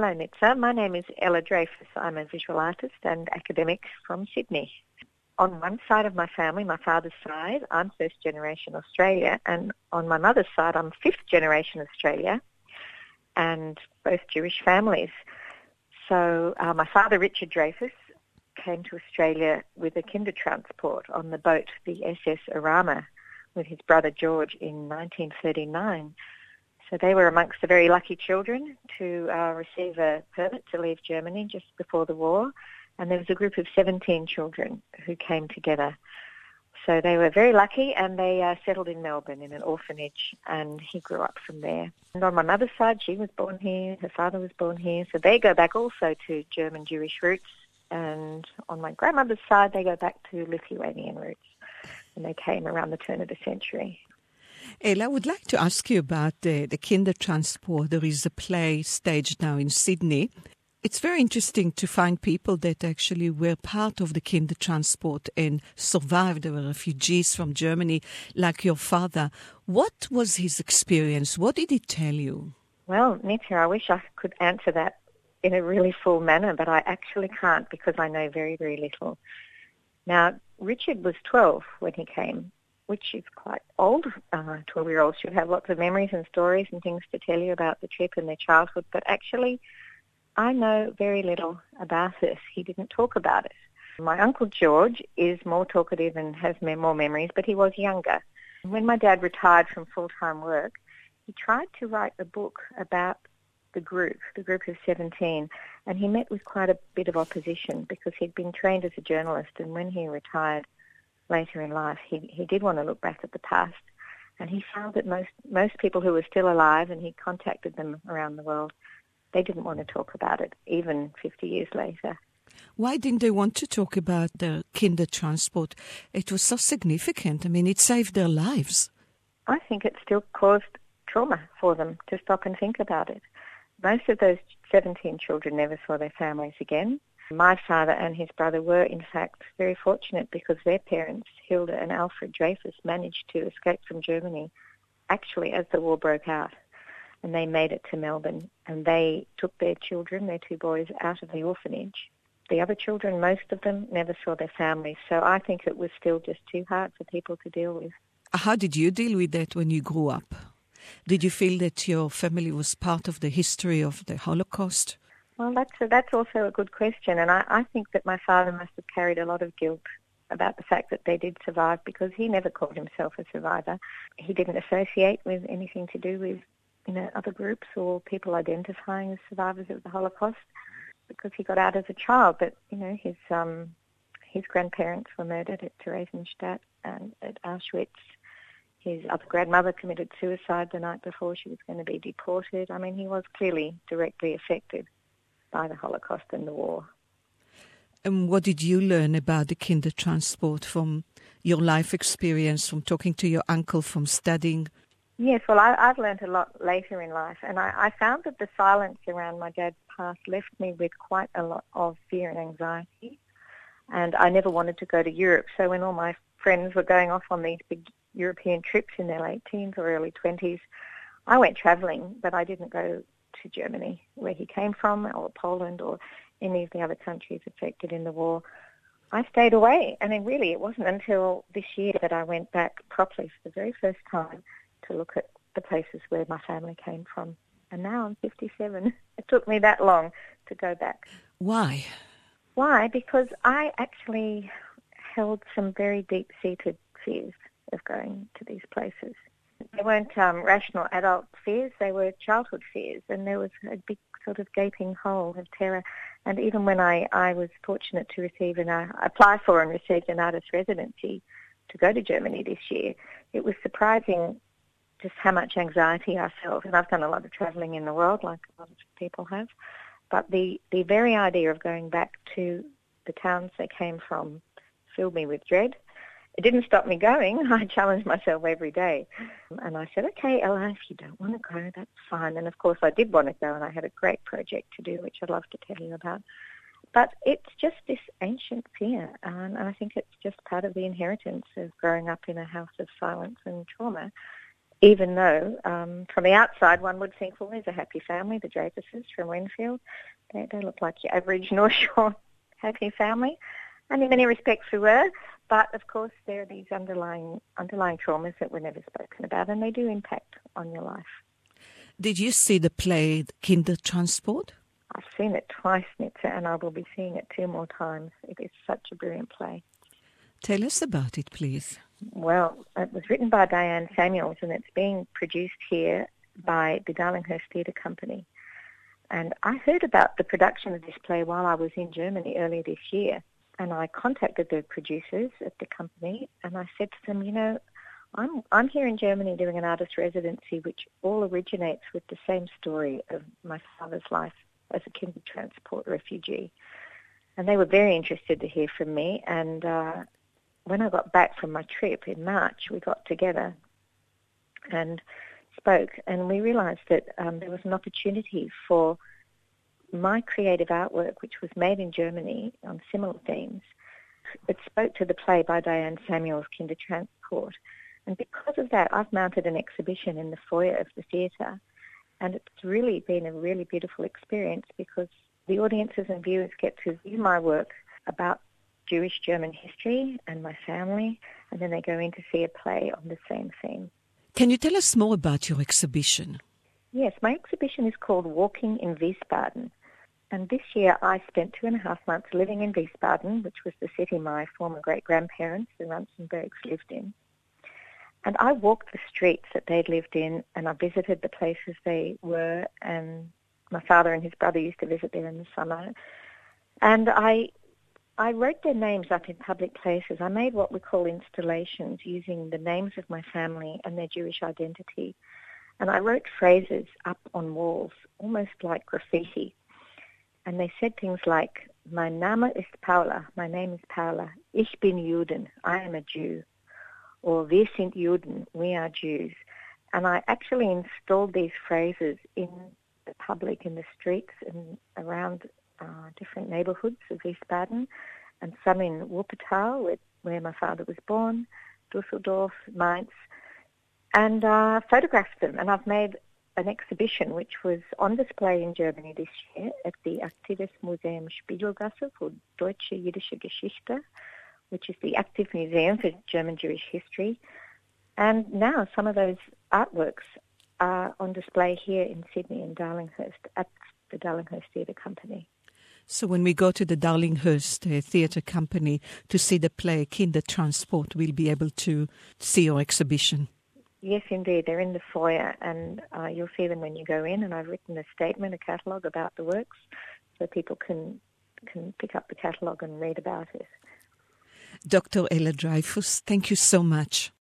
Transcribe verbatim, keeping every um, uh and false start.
Hello, Nitsa. My name is Ella Dreyfus. I'm a visual artist and academic from Sydney. On one side of my family, my father's side, I'm first generation Australia, and on my mother's side, I'm fifth generation Australia, and both Jewish families. So uh, my father, Richard Dreyfus, came to Australia with a Kindertransport on the boat, the S S Arama, with his brother George in nineteen thirty-nine. So they were amongst the very lucky children to uh, receive a permit to leave Germany just before the war. And there was a group of seventeen children who came together. So they were very lucky, and they uh, settled in Melbourne in an orphanage, and he grew up from there. And on my mother's side, she was born here, her father was born here. So they go back also to German Jewish roots. And on my grandmother's side, they go back to Lithuanian roots. And they came around the turn of the century. Ella, I would like to ask you about the, the Kindertransport. There is a play staged now in Sydney. It's very interesting to find people that actually were part of the Kindertransport and survived. They were refugees from Germany, like your father. What was his experience? What did he tell you? Well, Nita, I wish I could answer that in a really full manner, but I actually can't because I know very, very little. Now, Richard was twelve when he came, which is quite old. Uh, twelve-year-olds should have lots of memories and stories and things to tell you about the trip and their childhood, but actually I know very little about it. He didn't talk about it. My Uncle George is more talkative and has more memories, but he was younger. When my dad retired from full-time work, he tried to write a book about the group, the group of seventeen, and he met with quite a bit of opposition because he'd been trained as a journalist, and when he retired later in life, he, he did want to look back at the past, and he found that most, most people who were still alive, and he contacted them around the world, they didn't want to talk about it, even fifty years later. Why didn't they want to talk about the Kindertransport? It was so significant. I mean, it saved their lives. I think it still caused trauma for them to stop and think about it. Most of those seventeen children never saw their families again. My father and his brother were, in fact, very fortunate because their parents, Hilda and Alfred Dreyfus, managed to escape from Germany actually as the war broke out. And they made it to Melbourne, and they took their children, their two boys, out of the orphanage. The other children, most of them, never saw their families. So I think it was still just too hard for people to deal with. How did you deal with that when you grew up? Did you feel that your family was part of the history of the Holocaust? Well, that's a, that's also a good question, and I, I think that my father must have carried a lot of guilt about the fact that they did survive because he never called himself a survivor. He didn't associate with anything to do with you know, other groups or people identifying as survivors of the Holocaust because he got out as a child. But, you know, his um, his grandparents were murdered at Theresienstadt and at Auschwitz. His other grandmother committed suicide the night before she was going to be deported. I mean, he was clearly directly affected by the Holocaust and the war. And what did you learn about the Kindertransport from your life experience, from talking to your uncle, from studying? Yes, well, I, I've learned a lot later in life, and I, I found that the silence around my dad's past left me with quite a lot of fear and anxiety, and I never wanted to go to Europe. So when all my friends were going off on these big European trips in their late teens or early twenties, I went travelling, but I didn't go to Germany, where he came from, or Poland, or any of the other countries affected in the war. I stayed away, and then really it wasn't until this year that I went back properly for the very first time to look at the places where my family came from. And now I'm fifty-seven. It took me that long to go back. Why? Why? Because I actually held some very deep-seated fears of going to these places. They weren't um, rational adult fears, they were childhood fears, and there was a big sort of gaping hole of terror. And even when I, I was fortunate to receive and uh, apply for and received an artist residency to go to Germany this year, it was surprising just how much anxiety I felt. And I've done a lot of travelling in the world, like a lot of people have. But the, the very idea of going back to the towns they came from filled me with dread. It didn't stop me going. I challenged myself every day. And I said, okay, Ella, if you don't want to go, that's fine. And, of course, I did want to go, and I had a great project to do, which I'd love to tell you about. But it's just this ancient fear, and I think it's just part of the inheritance of growing up in a house of silence and trauma. even though um, from the outside one would think, well, there's a happy family, the Dreyfuses from Winfield. They, they look like your average North Shore happy family. And in many respects we were. But, of course, there are these underlying underlying traumas that were never spoken about, and they do impact on your life. Did you see the play Kindertransport? I've seen it twice, Nitza, and I will be seeing it two more times. It is such a brilliant play. Tell us about it, please. Well, it was written by Diane Samuels, and it's being produced here by the Darlinghurst Theatre Company. And I heard about the production of this play while I was in Germany earlier this year. And I contacted the producers at the company, and I said to them, you know, I'm I'm here in Germany doing an artist residency, which all originates with the same story of my father's life as a Kindertransport refugee. And they were very interested to hear from me. And uh, when I got back from my trip in March, we got together and spoke, and we realised that um, there was an opportunity for my creative artwork, which was made in Germany on similar themes. It spoke to the play by Diane Samuels, Kindertransport. And because of that, I've mounted an exhibition in the foyer of the theatre. And it's really been a really beautiful experience because the audiences and viewers get to view my work about Jewish German history and my family, and then they go in to see a play on the same theme. Can you tell us more about your exhibition? Yes, my exhibition is called Walking in Wiesbaden. And this year I spent two and a half months living in Wiesbaden, which was the city my former great-grandparents, the Runzenbergs, lived in. And I walked the streets that they'd lived in, and I visited the places they were, and my father and his brother used to visit there in the summer. And I I wrote their names up in public places. I made what we call installations using the names of my family and their Jewish identity. And I wrote phrases up on walls, almost like graffiti. And they said things like, mein Name ist Paula, my name is Paula, ich bin Juden, I am a Jew, or wir sind Juden, we are Jews. And I actually installed these phrases in the public, in the streets and around uh, different neighbourhoods of Wiesbaden, and some in Wuppertal, where, where my father was born, Dusseldorf, Mainz, and uh, photographed them. And I've made an exhibition which was on display in Germany this year at the Aktives Museum Spiegelgasse for Deutsche Jüdische Geschichte, which is the active museum for German Jewish history. And now some of those artworks are on display here in Sydney in Darlinghurst at the Darlinghurst Theatre Company. So when we go to the Darlinghurst uh, Theatre Company to see the play Kindertransport, we'll be able to see your exhibition. Yes, indeed. They're in the foyer, and uh, you'll see them when you go in. And I've written a statement, a catalogue about the works, so people can can pick up the catalogue and read about it. Doctor Ella Dreyfus, thank you so much.